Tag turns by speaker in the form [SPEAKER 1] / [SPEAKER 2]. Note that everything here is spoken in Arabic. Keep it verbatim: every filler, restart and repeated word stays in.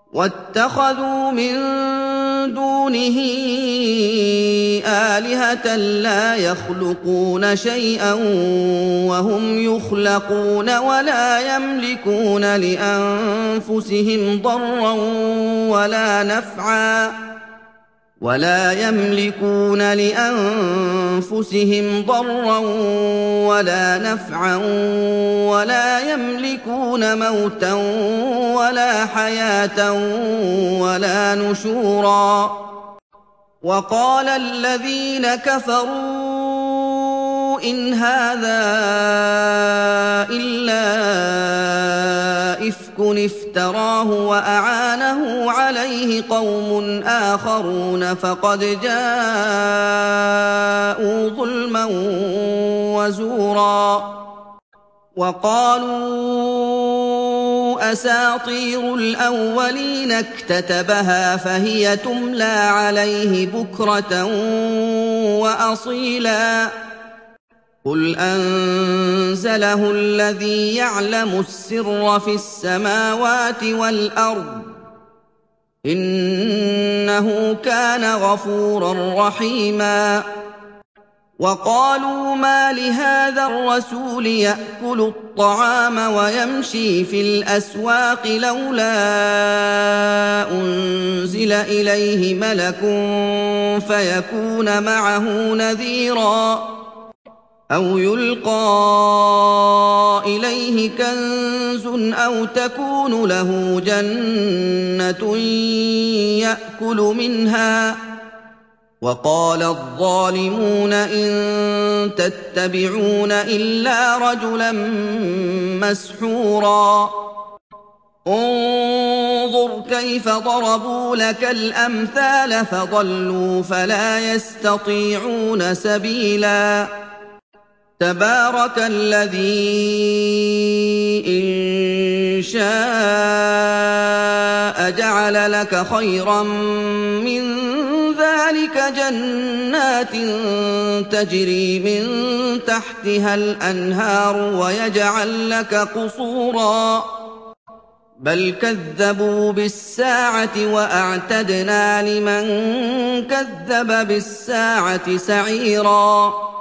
[SPEAKER 1] وَاتَّخَذُوا مِن دُونِهِ آلِهَةً لَّا يَخْلُقُونَ شَيْئًا وَهُمْ يُخْلَقُونَ وَلَا يَمْلِكُونَ لِأَنفُسِهِمْ ضَرًّا وَلَا نَفْعًا ولا يملكون لأنفسهم ضرا ولا نفعا ولا يملكون موتا ولا حياة ولا نشورا. وقال الذين كفروا إن هذا إلا إفك افتراه وأعانه عليه قوم آخرون فقد جاءوا ظلما وزورا. وقالوا أساطير الأولين اكتتبها فهي تملى عليه بكرة وأصيلا. قل أنزله الذي يعلم السر في السماوات والأرض إنه كان غفورا رحيما. وقالوا ما لهذا الرسول يأكل الطعام ويمشي في الأسواق لولا أنزل إليه ملك فيكون معه نذيرا أو يلقى إليه كنز أو تكون له جنة يأكل منها. وقال الظالمون إن تتبعون إلا رجلا مسحورا. انظر كيف ضربوا لك الأمثال فضلوا فلا يستطيعون سبيلا. تبارك الذي إن شاء جعل لك خيرا من ذلك جنات تجري من تحتها الأنهار ويجعل لك قصورا بل كذبوا بالساعة وأعتدنا لمن كذب بالساعة سعيرا.